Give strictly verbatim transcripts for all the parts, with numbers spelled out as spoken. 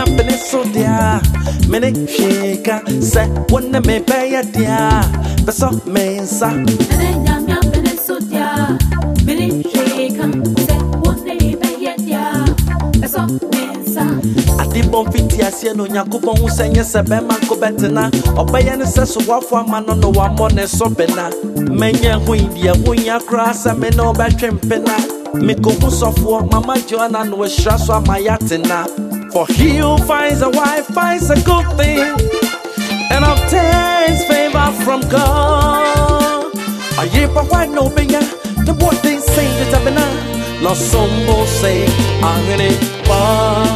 nyapene so dia. Mene shika se wona me pay dia. Beso mensa. Mene nyapene so dia. Mene shika se wona me pay dia. Beso mensa. Adi bon fiti asie no Yakobon hu senye se be man ko betena. Obeye ne se so wafo amano no wa mo ne so bena. Menye hu india hu ya kra se me no be twempena. Me go hu sofo mama Joanna no shra so amayatina. For he who finds a wife finds a good thing and obtains favor from God. A year but why no bigger the what they say that I've been no somebody say I'm gonna fall.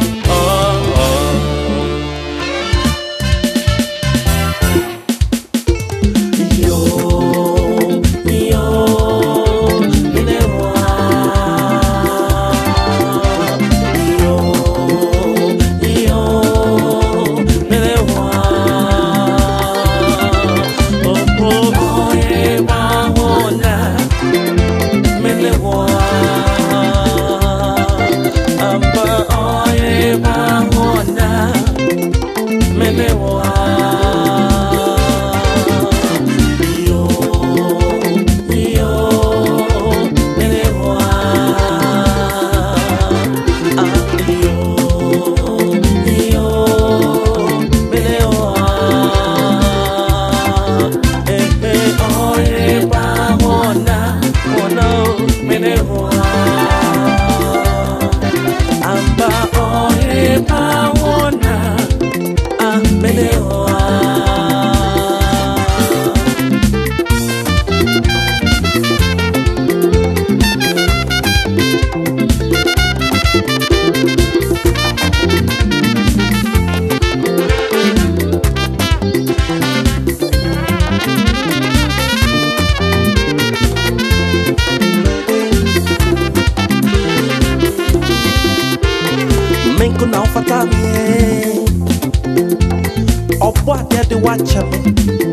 Menko na ufata me Obwa dia de wacha me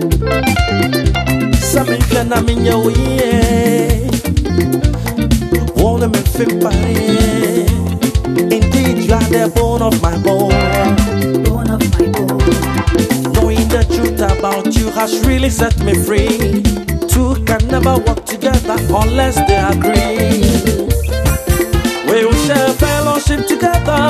Samenka na minya uye Wona me fimpare Indeed you are the bone of my bone Bone of my bone. Knowing the truth about you has really set me free. Two can never work together unless they agree. We will share fellowship together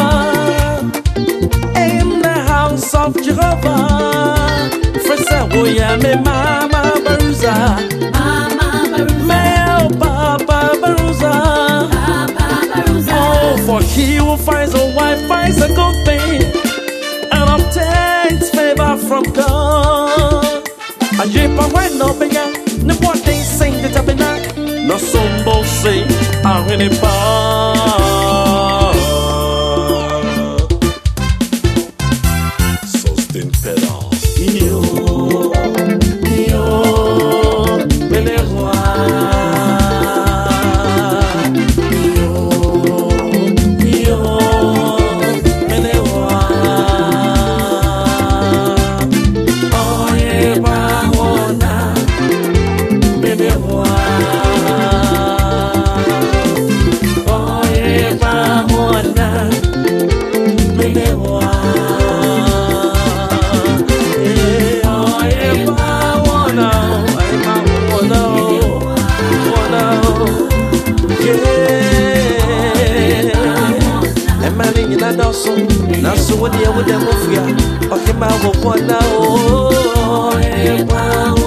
in the house of Jehovah. Fresa woya me mama baruza, Mama Baruza, me papa baruza. Papa Baruza. Oh, for he who finds a wife finds a good thing and obtains favor from God. A yepa when no bigger, no what they sing that I've been at. No somebody say I'm in a bar. Sustain pedal. Yo, yo, bele roi. Yo, yo, bele roi. Oh, yeah, bahona, bele roi. Now so what do you with them of ya? Okay, my work one now.